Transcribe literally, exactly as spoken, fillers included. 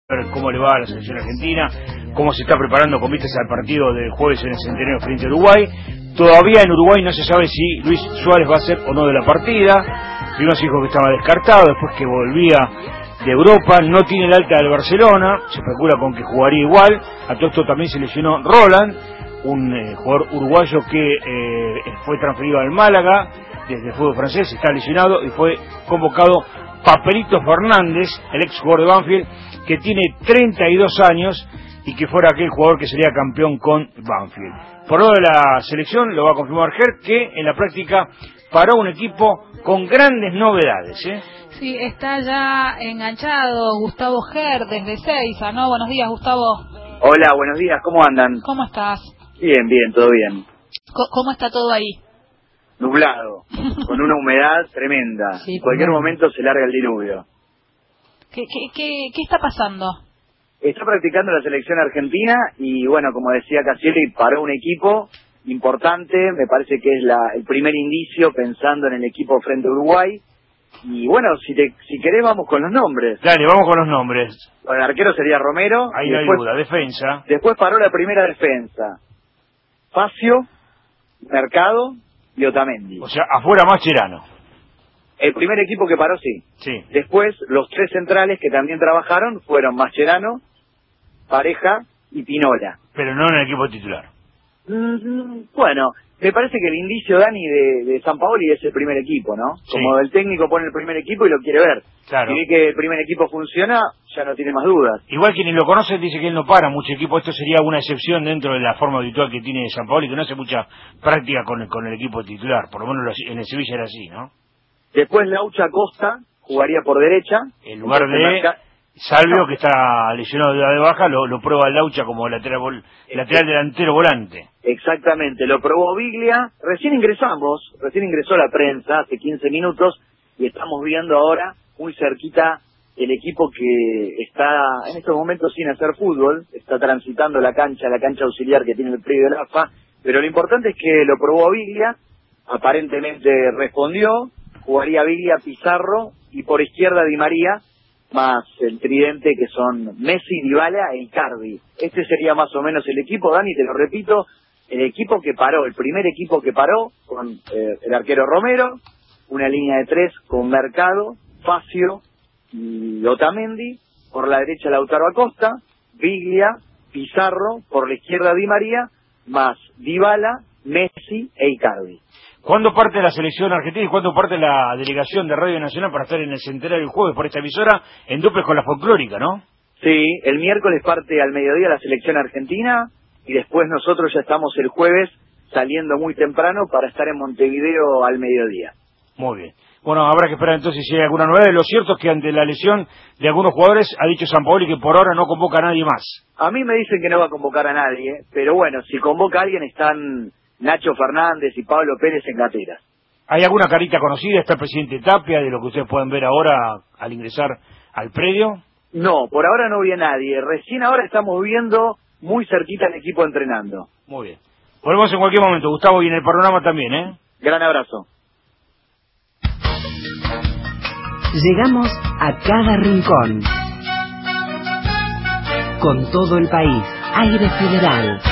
ver cómo le va a la selección argentina, cómo se está preparando con vistas al partido del jueves en el Centenario frente a Uruguay. Todavía en Uruguay no se sabe si Luis Suárez va a ser o no de la partida. Primero se dijo que estaba descartado, después que volvía de Europa, no tiene el alta del Barcelona, se especula con que jugaría igual. A todo esto también se lesionó Roland, un eh, jugador uruguayo que eh, fue transferido al Málaga desde el fútbol francés, está lesionado y fue convocado Papelito Fernández, el ex jugador de Banfield, que tiene treinta y dos años y que fuera aquel jugador que sería campeón con Banfield. Por lo de la selección, lo va a confirmar Ger, que en la práctica paró un equipo con grandes novedades, ¿eh? Sí, está ya enganchado Gustavo Ger desde Seiza, ¿no? Buenos días, Gustavo. Hola, buenos días, ¿cómo andan? ¿Cómo estás? Bien, bien, todo bien. ¿Cómo está todo ahí? Nublado, con una humedad tremenda. Sí, en cualquier bueno. momento se larga el diluvio. ¿Qué, qué, qué, qué está pasando? Está practicando la selección argentina y, bueno, como decía Cassieri, paró un equipo importante. Me parece que es la, el primer indicio pensando en el equipo frente a Uruguay. Y, bueno, si te, si querés vamos con los nombres. Dale, vamos con los nombres. El arquero sería Romero. Ahí y no hay después, duda, defensa. Después paró la primera defensa. Facio, Mercado y Otamendi. O sea, afuera Mascherano. El primer equipo que paró, sí. Sí. Después, los tres centrales que también trabajaron fueron Mascherano, Pareja y Pinola. Pero no en el equipo titular. Mm, bueno, me parece que el indicio, Dani, de, de Sampaoli es el primer equipo, ¿no? Sí. Como el técnico pone el primer equipo y lo quiere ver. Claro. Si ve que el primer equipo funciona, ya no tiene más dudas. Igual quienes lo conocen dice que él no para mucho equipo. Esto sería una excepción dentro de la forma habitual que tiene Sampaoli, que no hace mucha práctica con el, con el equipo titular. Por lo menos en el Sevilla era así, ¿no? Después Laucha Costa jugaría por derecha. En lugar de Marca... Salvio, que está lesionado de, de baja, lo, lo prueba Laucha como lateral, vol... lateral delantero volante. Exactamente, lo probó Biglia. Recién ingresamos, recién ingresó la prensa hace quince minutos y estamos viendo ahora muy cerquita el equipo que está en estos momentos sin hacer fútbol, está transitando la cancha, la cancha auxiliar que tiene el predio del A F A, pero lo importante es que lo probó Biglia, aparentemente respondió, jugaría Biglia, Pizarro y por izquierda Di María, más el tridente que son Messi, Dybala e Icardi. Este sería más o menos el equipo, Dani, te lo repito, el equipo que paró, el primer equipo que paró con eh, el arquero Romero, una línea de tres con Mercado, Facio y Otamendi, por la derecha Lautaro Acosta, Biglia, Pizarro, por la izquierda Di María, más Dybala, Messi e Icardi. ¿Cuándo parte la selección argentina y cuándo parte la delegación de Radio Nacional para estar en el Centenario el jueves por esta emisora en duples con la folclórica, no? Sí, el miércoles parte al mediodía la selección argentina y después nosotros ya estamos el jueves saliendo muy temprano para estar en Montevideo al mediodía. Muy bien. Bueno, habrá que esperar entonces si hay alguna novedad. Lo cierto es que ante la lesión de algunos jugadores ha dicho Sampaoli que por ahora no convoca a nadie más. A mí me dicen que no va a convocar a nadie, pero bueno, si convoca a alguien están Nacho Fernández y Pablo Pérez en gateras. ¿Hay alguna carita conocida? ¿Está el presidente Tapia, de lo que ustedes pueden ver ahora al ingresar al predio? No, por ahora no vi a nadie. Recién ahora estamos viendo muy cerquita el equipo entrenando. Muy bien. Volvemos en cualquier momento, Gustavo, y en el panorama también, ¿eh? Gran abrazo. Llegamos a cada rincón. Con todo el país. Aire Federal.